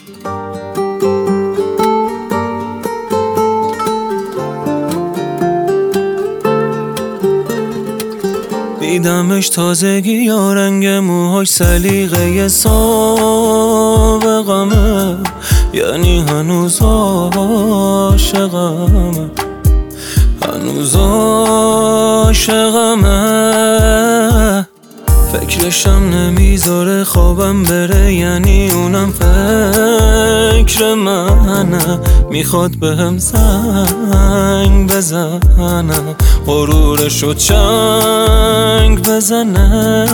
دیدمش تازگی یا رنگ موهاش سلیقه سابقمه، یعنی هنوز عاشقمه، هنوز عاشقمه. فکرشم نمیذاره خوابم بره، یعنی اونم فکر منه. میخواد بهم زنگ بزنه، غرورشو چنگ بزنه.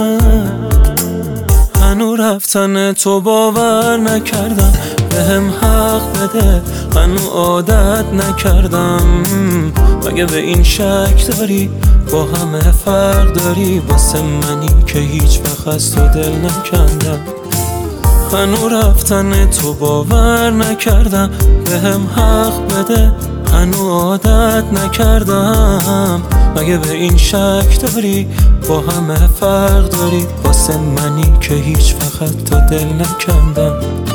هنو رفتن تو باور نکردم، بهم حق بده، هنو عادت نکردم. مگه به این شک داری با همه فرق داری، واسه منی که هیچ وقت از تو دل نکندم. هنو رفتن تو باور نکردم، بهم حق بده، هنو عادت نکردم. مگه به این شک داری با همه فرق داری، واسه منی که هیچ وقت تو دل نکندم.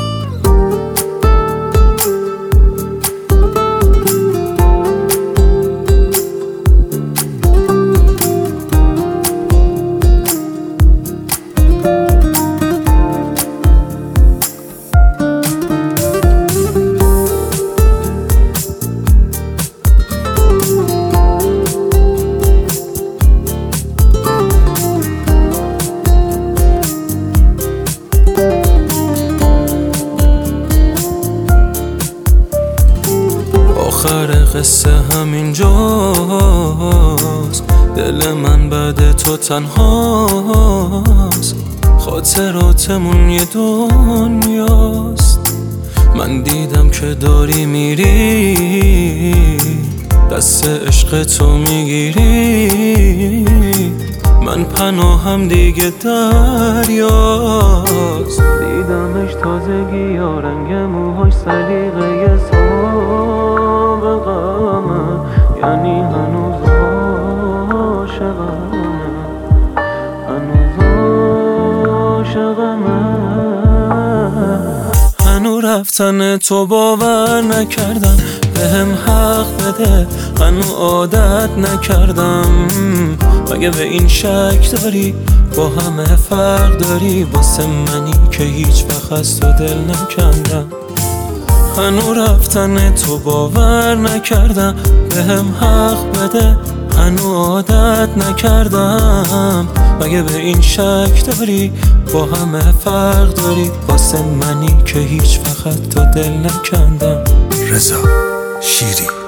آخر قصه همینجاست، دل من بعد تو تنهاست. خاطراتمون یه دنیاست، من دیدم که داری میری، دست عشق تو میگیری. من پناهم دیگه دریاست. دیدمش تازگی یا رنگ موهاش سلیقه سابقمه، یعنی هنوز عاشقمه، هنوز عاشقمه. هنو رفتن تو باور نکردم، بهم حق بده، هنو عادت نکردم. مگه به این شک داری با همه فرق داری، واسه منی که هیچ وقت از تو دل نکندم. هنو رفتن تو باور نکردم، بهم حق بده، هنو عادت نکردم. مگه به این شک داری با همه فرق داری، واسه منی که هیچ وقت تو دل نکندم. رضا شیری.